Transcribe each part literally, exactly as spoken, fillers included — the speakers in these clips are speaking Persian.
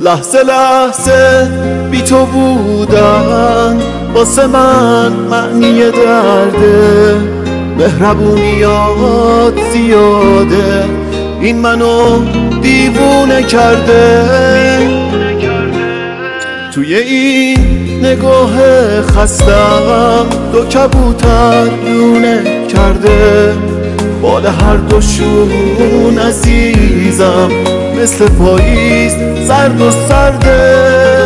لحظه لحظه بی تو بودن واسه من معنی درده، مهربونیات زیاده این منو دیوونه کرده. توی این نگاه خستم دو کبوتر لونه کرده، بال هر دوشون عزیزم مثل پاییز سرد و سرده.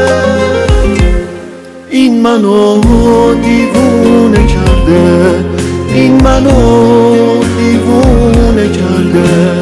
این منو دیوونه کرده، این منو دیوونه کرده.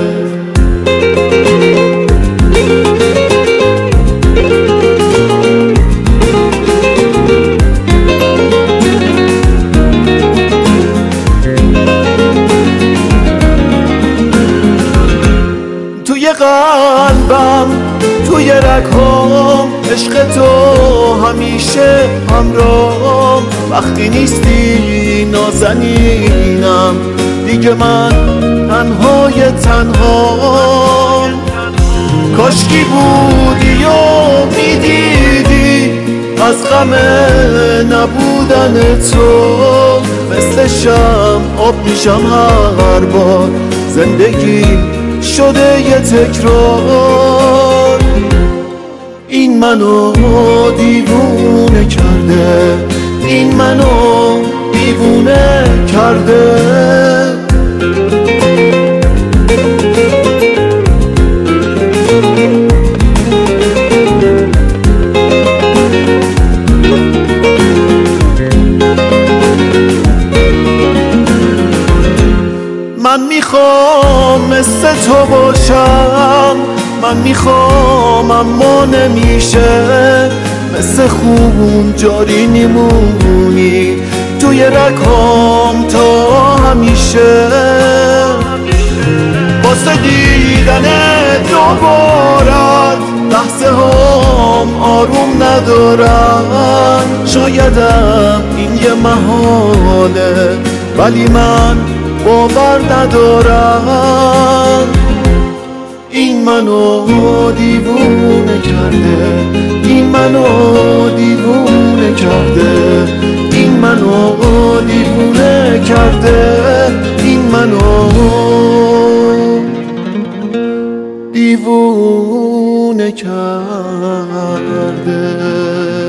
توی قلبم توی رگام عشق تو همیشه همراهم، وقتی نیستی نازنینم دیگه من تنهای تنهام. کاشکی بودی و میدیدی از غم نبودن تو، مثل شمع آب میشم هر بار زندگی شده یه تکرار. این منو دیوونه کرده، این منو دیوونه کرده. من میخوام مثل تو باشم، من میخوام اما نمیشه، مثل خون جاری میمونی توی رگام تا همیشه. واسه دیدن دوبارت لحظه هم آروم ندارم، شایدم این یه محاله ولی من باور ندارم. این منو دیوونه کرده، این منو دیوونه کرده، این منو دیوونه کرده، این منو دیوونه کرده.